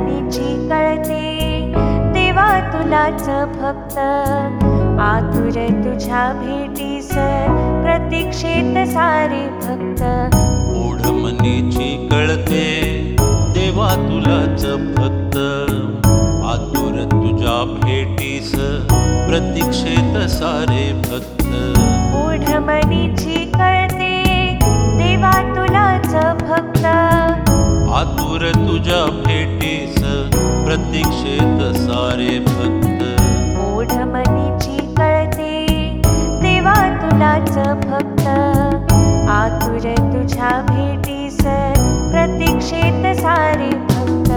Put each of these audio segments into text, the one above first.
मनीची कळते देवा तुलाच फक्त, आतुर तुझ्या भेटीस प्रतीक्षेत सारे भक्त. ओढ मनीची कळते देवा तुलाच फक्त, आतुर तुझ्या भेटीस प्रतीक्षेत सारे भक्त. ओढ मनीची कळते देवा तुलाच फक्त, आतुर तुझ्या भेटीस प्रतीक्षेत सारे भक्त. ओढ मनीची कळते देवा तुलाच फक्त, आतुर तुझ्या भेटीस प्रतीक्षेत सारे भक्त.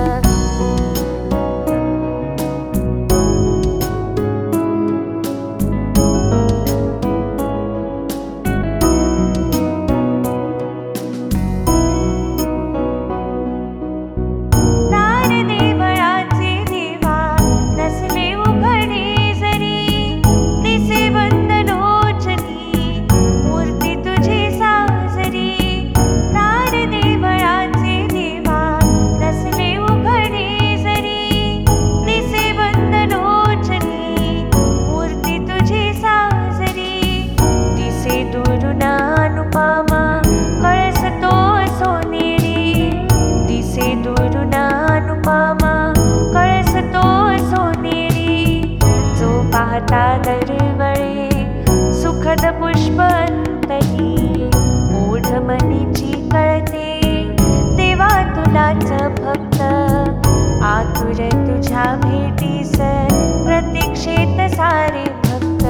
दरवळे सुखद पुष्पंतही, ओढ मनीची कळते देवा तुलाच फक्त, आतुर तुझ्या भेटीस प्रतीक्षेत सारे भक्त.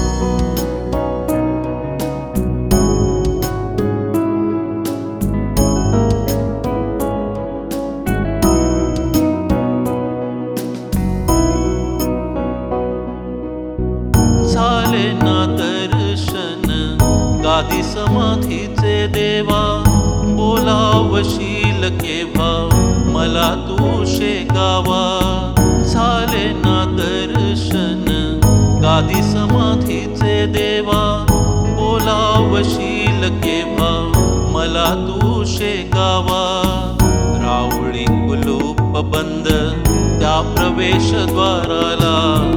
झाले ना दर्शन गादी समाधीचे देवा, बोलावशील केव्हा मला तू शेगावा. झाले ना दर्शन गादी समाधीचे देवा, बोलावशील केव्हा मला तू शेगावा. रावळी कुलूप बंद त्या प्रवेशद्वाराला,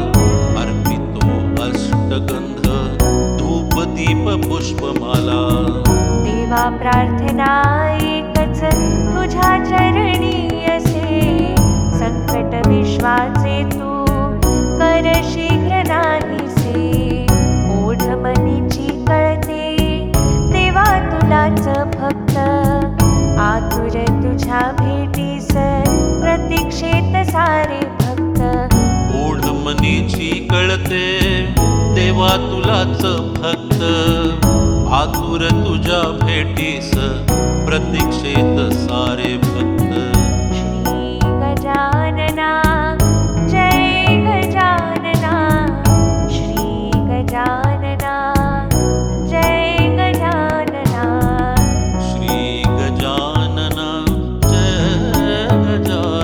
अष्टगंध धूप दीप पुष्पमाला. देवा प्रार्थना एकच तुझ्या चरणी असे, संकट विश्वाचे तू कर शीघ्र नाहीसे. ओढ मनीची कळते देवा तुलाच फक्त, आतुर तुझ्या भेटीस प्रतीक्षेत सारे भक्त. ओढ मनीची कळते देवा तुलाच फक्त, आतुर तुझ्या भेटीस प्रतीक्षेत सारे भक्त. श्री गजानना जय गजानना, श्री गजानना जय गजानना, श्री गजानना जय गजानना.